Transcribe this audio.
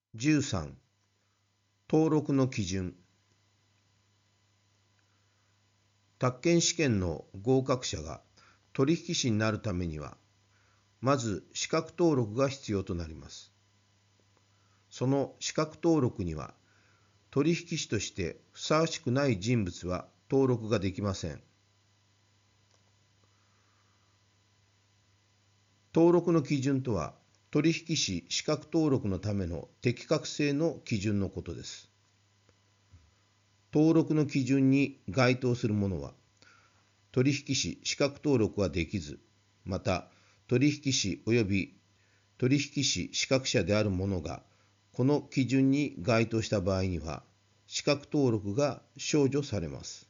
13、登録の基準。宅建試験の合格者が取引士になるためには、まず資格登録が必要となります。その資格登録には、取引士としてふさわしくない人物は登録ができません。登録の基準とは、取引士資格登録のための適格性の基準のことです。登録の基準に該当するものは、取引士資格登録はできず、また取引士及び取引士資格者である者が、この基準に該当した場合には、資格登録が消除されます。